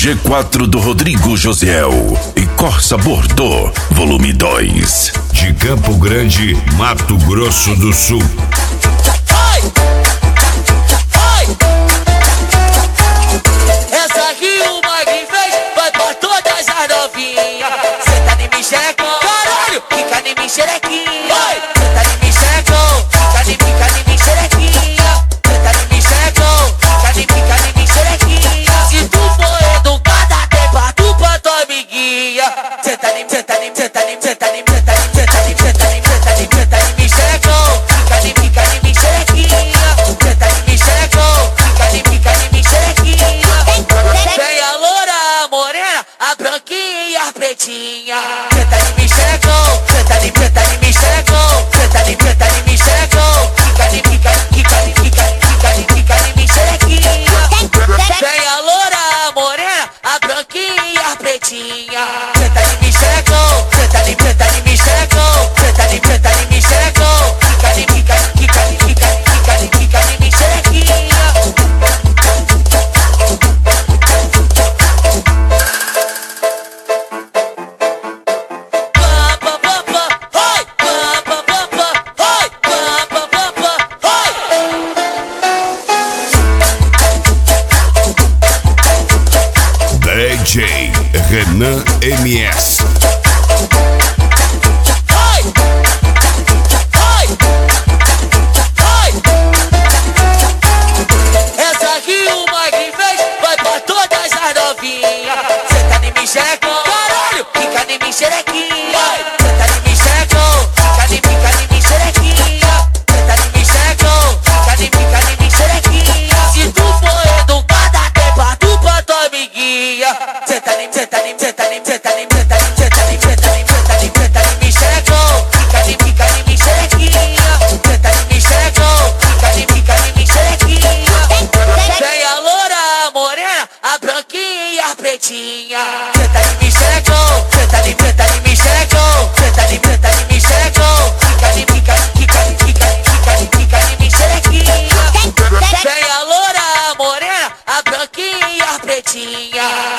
G4 do Rodrigo Josiel e Corsa Bordeaux, volume 2. De Campo Grande, Mato Grosso do Sul. Essa aqui o Magui fez, vai pra todas as novinhas. Senta em mim, xerecão, caralho, fica em mim, xerequinha. Senta em mim, xerecão, fica em mim, xerequinha. Senta em mim, xerecão, fica em mim, xerequinha. Se tu for educada, tem pra tu pra tua amiguinha. Senta em mim, senta em mim, senta em mim, senta em mim, senta em mim, senta em mim, senta em mim, senta em mim, xerecão, fica em mim, xerequinha. Senta em mim, xerecão, fica em mim, xerequinha. Vem a loura, a morena, a branquinha e a pretinha. Senta em mim, xerecão, senta em mim, xerecão, senta em mim, xerecão, fica em mim, xerequinha. Vem a loura, a morena, a branquinha e a pretinha. Senta em mim, xerecão, senta em mim, xerecão, senta em mim, xerecão, fica em mim, xerequinha. DJ Renan MS. Essa aqui o Magui fez, vai pra todas as novinhas. Senta em mim, xerecão, caralho, fica em mim, xerequinha. Senta em mim, xerecão, fica em mim, xerequinha. Senta em mim, xerecão, fica em mim, xerequinha. Se tu for educada, tem pra tu pra tua amiguinha. Senta em mim, senta em mim, senta em mim, senta em mim, senta em mim, senta em mim, senta em mim, xerecão, fica em mim, xerequinha. Senta em mim, xerecão, fica em mim, xerequinha. Vem a loura, a morena, a branquinha e a pretinha. Senta em mim, xerecão, senta em mim, xerecão, senta em mim, xerecão, fica em mim, xerequinha. Vem a loura, a morena, a branquinha e a pretinha.